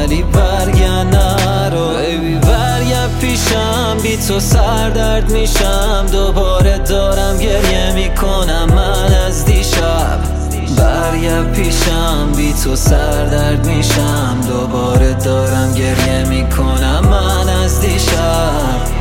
ولی برگرد نرو بیبی برگرد پیشم، بی تو سردرد میشم، دوباره دارم گریه میکنم من از دیشب. برگرد پیشم، بی تو سردرد میشم، دوباره دارم گریه میکنم من از دیشب.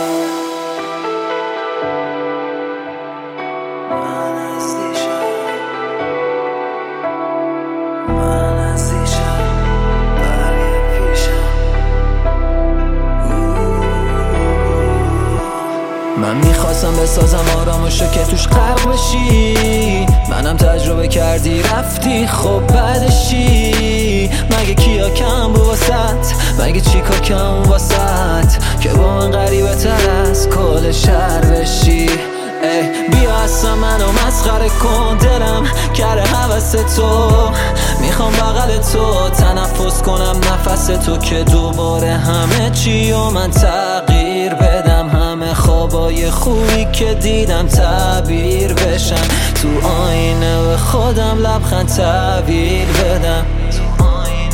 من میخواستم بسازم آرامشو که توش غرق بشی، منم تجربه کردی رفتی خب بعدشی. مگه کیا کم بود واسط، مگه چیکار کم واسط که با من غریبه تر از کل شهر بشی. بیا اصلا منو مسخره کن، دلم کرده حوث تو، میخوام بغل تو تنفس کنم نفس تو که دوباره همه چی و من تغییر بدم، همه خوابای خوبی که دیدم تعبیر بشن، تو آینه به خودم لبخند تحویل بدم، تو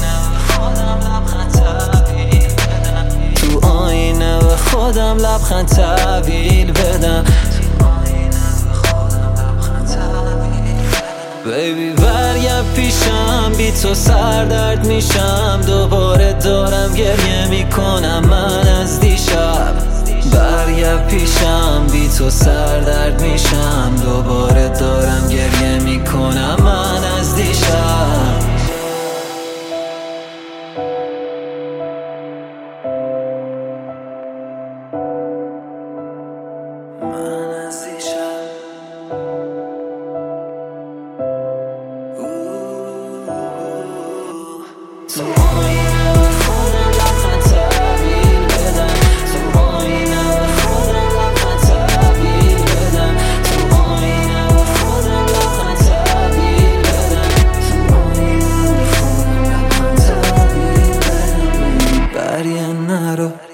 آینه به خودم لبخند تحویل بدم. بیبی برگرد پیشم، بی تو سردرد میشم، دوباره دارم گریه میکنم من از دیشب. برگرد پیشم، بی تو سردرد میشم، دوباره دارم گریه میکنم من از دیشب. تو آینه به خودم لبخند تحویل بدم، تو آینه به خودم لبخند تحویل بدم، تو آینه به خودم لبخند تحویل بدم، تو آینه به خودم لبخند تحویل بدم. برگرد نرو